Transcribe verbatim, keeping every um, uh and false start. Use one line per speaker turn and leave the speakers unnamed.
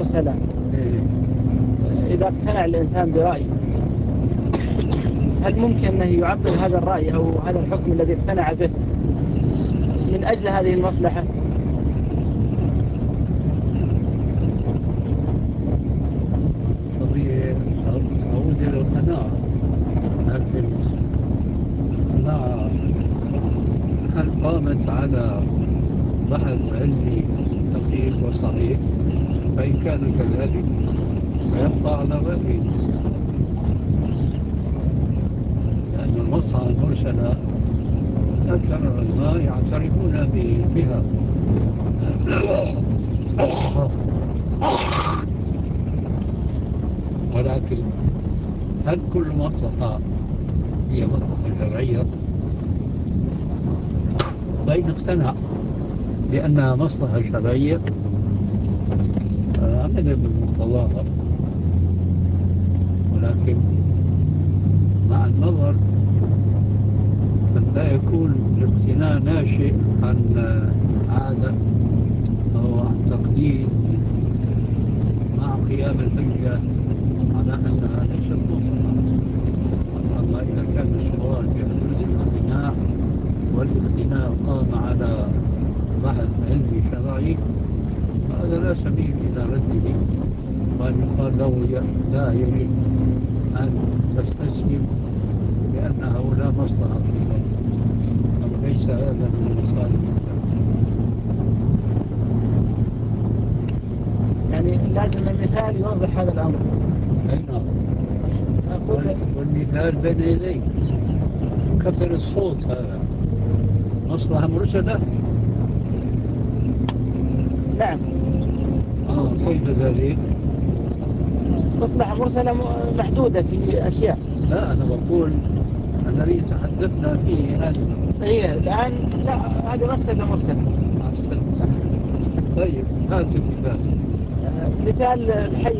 مرسلة، إذا اقتنع الإنسان برأي، هل ممكن أنه يعطل هذا الرأي أو هذا الحكم الذي اقتنع به من أجل هذه المصلحة؟
طبيعي أعود إلى القناعة، لكن القناعة هل قامت على بحث علمي دقيق وصحيح؟ فإن كان كذلك فيبقى على غيره، لأن المصلحة المرسلة أكثر العلماء يعترفون بها. ولكن هل كل مصلحة هي مصلحة شرعية؟ فإن اقتنع بأنها مصلحة شرعية عمل بالمقتضاها، ولكن مع النظر قد لا يكون الاقتناع ناشئ عن عادة أو عن تقليد مع قيام الحجة على أنها ليست مصلحة. أما إذا كان السؤال بحدود الاقتناع والاقتناع قام على بحث علمي شرعي، هذا لا سبيل إلى رده، وأن يقال له لا يجب أن تستسلم لأنه لا مصلحة في ذلك، أو ليس هذا من مصالح الشرع.
يعني لازم المثال يوضح هذا الأمر.
أي نعم. والمثال بين يديك، كبر الصوت، هذا مصلحة مرسلة.
نعم.
آه كيف ذلك؟
مصلحة مرسلة محدودة في أشياء.
لا، أنا بقول الذي تحدثنا فيه هذا.
إيه الآن لا، هذا مفسدة مرسلة.
أحسن. طيب هات المثال.
مثال الحي